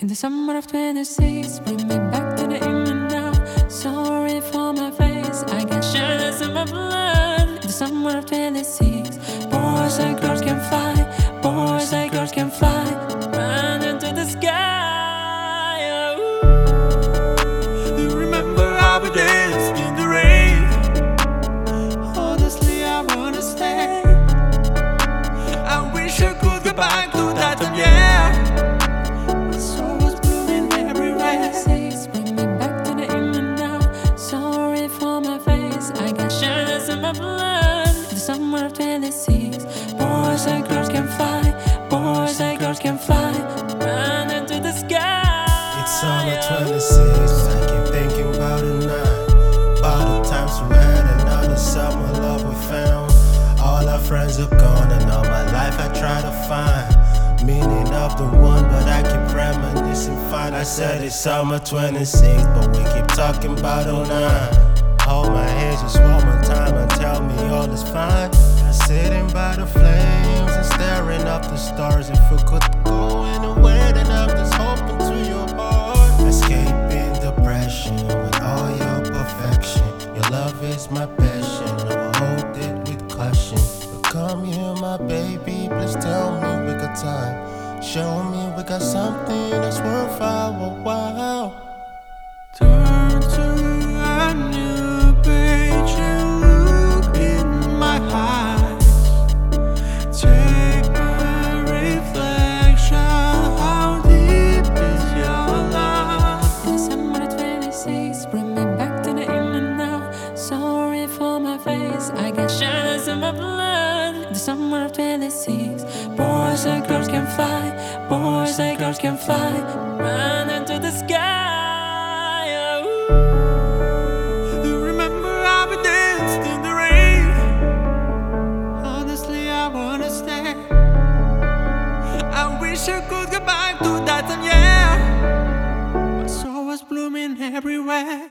In the summer of 26, bring me back to the evening now. Sorry for my face, I got shadows in my blood. In the summer of 26, boys and girls can fly, boys and girls can fly, run into the sky. Do you remember how we danced in the rain? Honestly, I wanna stay. I wish I could go back to that time, yeah. The sun was blooming everywhere. Bring me back to the evening now. Sorry for my face, I got shadows in my blood. In the summer of 26, boys and girls can fly, boys and girls can fly, run into the sky. It's summer 26, I keep thinking about it now. About the times we had another summer love we found. All our friends are gone and all my life I try to find meaning of the one, but I keep reminiscing fine. I said it's summer 26, but we keep talking about 09. Hold my hands just one more time and tell me all is fine. I'm sitting by the flames and staring up the stars. If we could go anywhere, then I'm just hoping to your heart. Escaping depression with all your perfection. Your love is my passion, I will hold it with caution. But come here, my baby, please tell me we got time. Show me we got something that's worth our while. Turn to a new page and look in my eyes. Take my reflection, how deep is your love? In the summer of 26, bring me back to the evening now. Sorry for my face, I got shadows in my blood. In the summer of 26, boys and girls can fly, boys and girls can fly, run into the sky. Do you remember how we danced in the rain? Honestly, I wanna stay. I wish I could go back to that time, yeah. My soul was blooming everywhere.